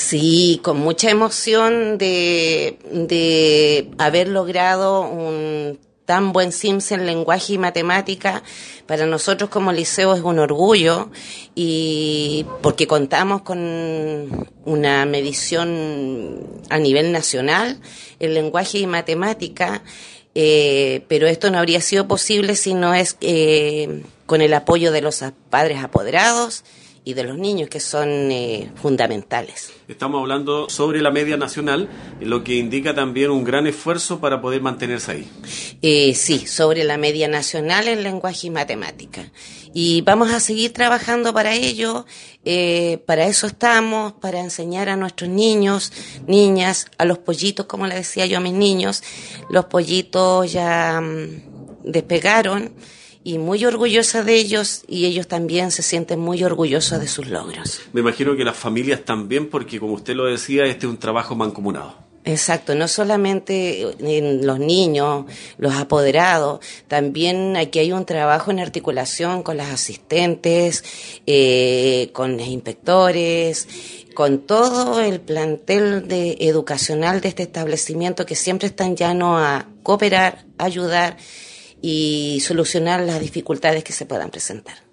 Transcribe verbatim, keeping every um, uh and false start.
Sí, con mucha emoción de, de haber logrado un tan buen C I M S en lenguaje y matemática. Para nosotros como liceo es un orgullo, y porque contamos con una medición a nivel nacional en lenguaje y matemática, eh, pero esto no habría sido posible si no es eh, con el apoyo de los padres apoderados y de los niños, que son eh, fundamentales. Estamos hablando sobre la media nacional, lo que indica también un gran esfuerzo para poder mantenerse ahí. Eh, sí, sobre la media nacional en lenguaje y matemática. Y vamos a seguir trabajando para ello, eh, para eso estamos, para enseñar a nuestros niños, niñas, a los pollitos, como le decía yo a mis niños. Los pollitos ya mmm, despegaron, y muy orgullosa de ellos, y ellos también se sienten muy orgullosos de sus logros. Me imagino que las familias también, porque como usted lo decía, este es un trabajo mancomunado. Exacto, no solamente en los niños, los apoderados, también aquí hay un trabajo en articulación con las asistentes, eh, con los inspectores, con todo el plantel de, educacional de este establecimiento, que siempre están llanos a cooperar, ayudar y solucionar las dificultades que se puedan presentar.